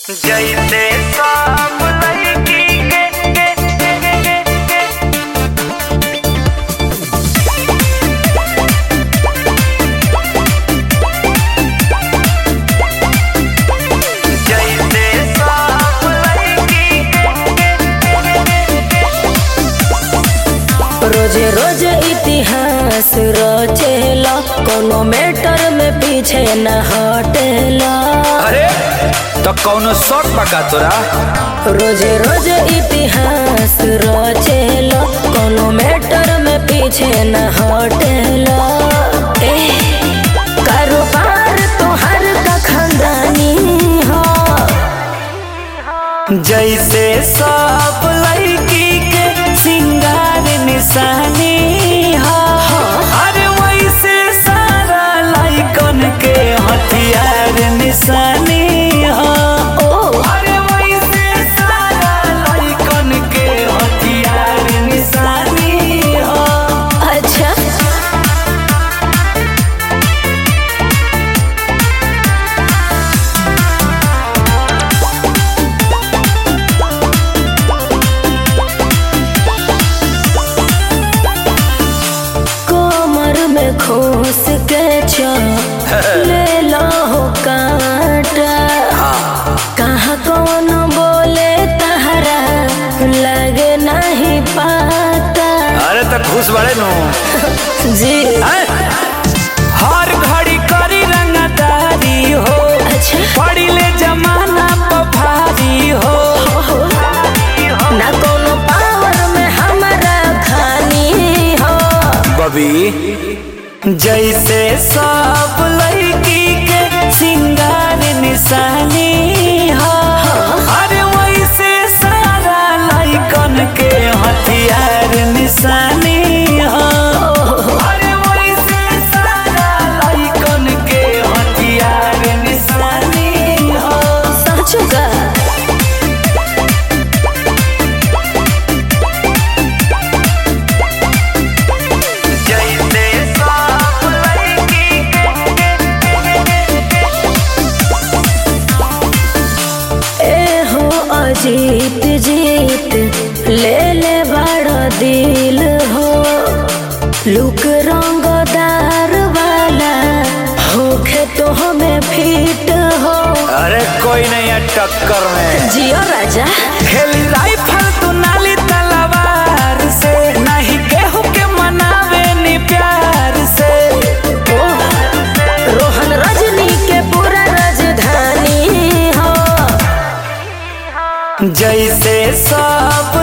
जैसे सब लड़की जैसे सब लड़की रोजे रोज इतिहास रचेला, कोनो मैटर में पीछे न हटेला। अरे तो कौनो शौक पका तोरा। रोजे रोज इतिहास रचेला, कोनो मैटर में पीछे न हटेला। कारोबार तोहर का खानदानी हो। जैसे सब लड़की के सिंगार निशानी हो, अरे वैसे सारा लड़कन के हथियार निशानी हो। अरे वैसे सारा लड़कन के हथियार निशानी हो। अच्छा में खोस के ले लो हो कांटा। कहाँ कौन बोले तहरा लगे नहीं पाता। अरे तो खुश बड़े नो जी हर घड़ी करी रंगदारी हो। अच्छा पड़ी ले जमाना भारी हो। ना कोनो पावर में हमारा खानी हो। बबी जैसे सब लड़की के सिंगार निशानी हो, अरे वैसे सारा लड़कन के हथियार निशानी हो। अरे वैसे सारा लड़कन के हथियार निशानी हो। सच का जीत जीत ले ले बड़ा दिल हो। लुक रंगदार वाला होखे तो हमें फिट हो। अरे कोई नहीं है टक्कर में। जियो राजा खेली राइफल तू नाली तलवार से, नहीं केहू के मनावे नी प्यार से। रोहन रजनी के पूरा राजधानी हो। जैसे सब